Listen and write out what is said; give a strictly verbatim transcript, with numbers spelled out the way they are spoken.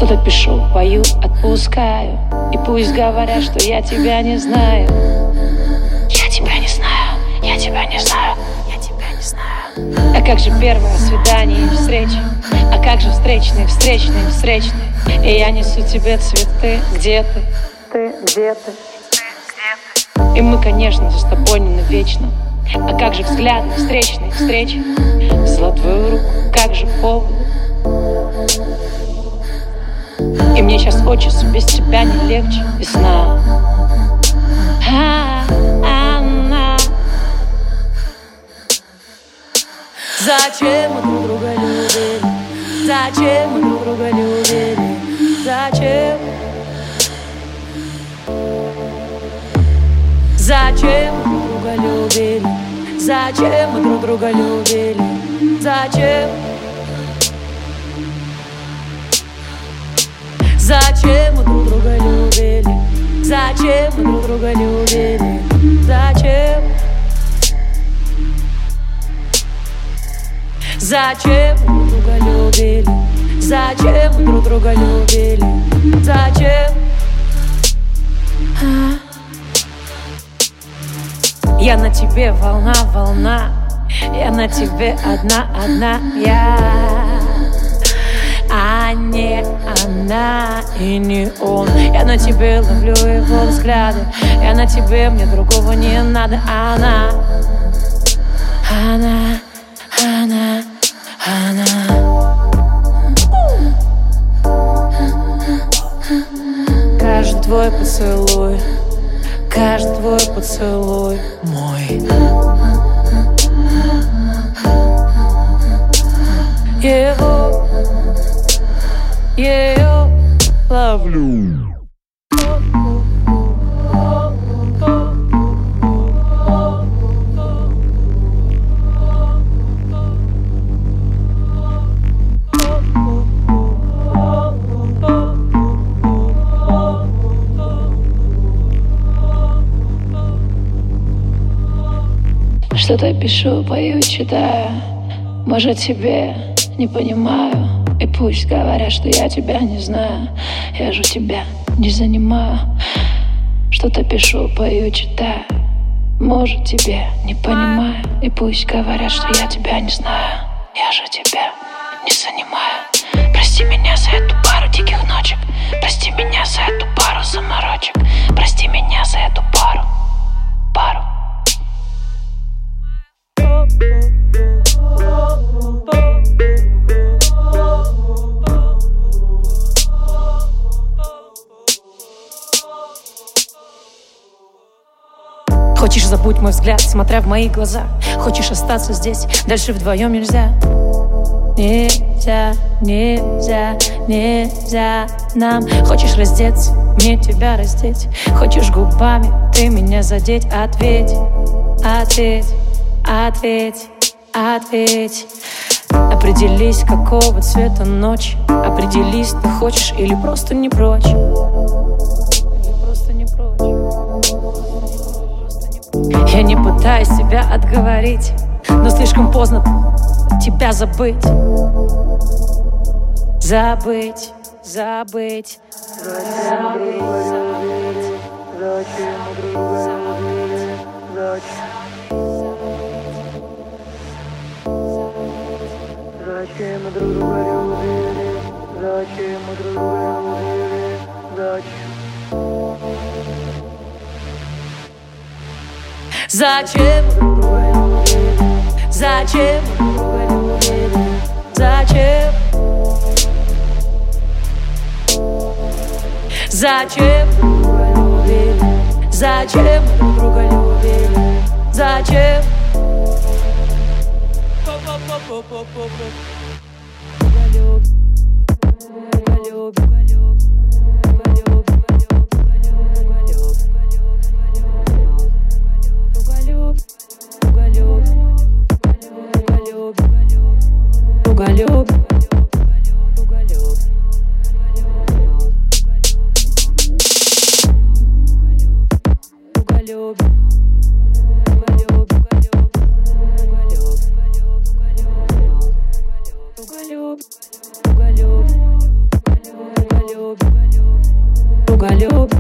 Что-то пишу, пою, отпускаю. И пусть говорят, что я тебя не знаю. Я тебя не знаю, я тебя не знаю, я тебя не знаю. А как же первое свидание и встреча? А как же встречные, встречные, встречные? И я несу тебе цветы. Где ты? Ты, где ты? И мы, конечно же, с тобой не навечно. А как же взгляды, встречные, встречи? Взяла твою руку, как же повод? И мне сейчас хочется без тебя не легче. Весна. А, она. Зачем мы друг друга любили? Зачем мы друг друга любили? Зачем? Зачем мы друг друга любили? Зачем мы друг друга любили? Зачем? Зачем мы друг друга любили? Зачем мы друг друга любили? Зачем? Зачем мы друг друга любили? Зачем мы друг друга любили? Зачем? А? Я на тебе волна, волна. Я на тебе одна, одна я. А не она и не он. Я на тебе ловлю его взгляды. Я на тебе, мне другого не надо. Она, она, она, она. Каждый твой поцелуй, каждый твой поцелуй мой. Его, ее ловлю. Что-то пишу, пою, читаю. Может, тебе не понимаю. И пусть говорят, что я тебя не знаю. Я же тебя не занимаю. Что-то пишу, пою, читаю. Может, тебе не понимаю. И пусть говорят, что я тебя не знаю. Я же тебя не занимаю. Прости меня за эту пару диких ночек. Прости меня за эту пару заморочек. Прости меня за эту пару. Пару. Хочешь, забудь мой взгляд, смотря в мои глаза. Хочешь остаться здесь, дальше вдвоем нельзя. Нельзя, нельзя, нельзя нам. Хочешь раздеться, мне тебя раздеть. Хочешь губами ты меня задеть. Ответь, ответь, ответь, ответь. Определись, какого цвета ночь. Определись, ты хочешь или просто не прочь. Или просто не прочь. Я не пытаюсь тебя отговорить, но слишком поздно тебя забыть. Забыть, забыть, забыть, забыть. Зачем мы друг друга любили? Зачем мы друг друга любили? Зачем мы друг друга любили? Зачем? Зачем мы друг друга любили? Зачем мы друг друга любили? Зачем? Зачем мы друг друга любили? Зачем мы друг друга любили? Зачем? Уголёб, уголёб, уголёб, уголёб. любит.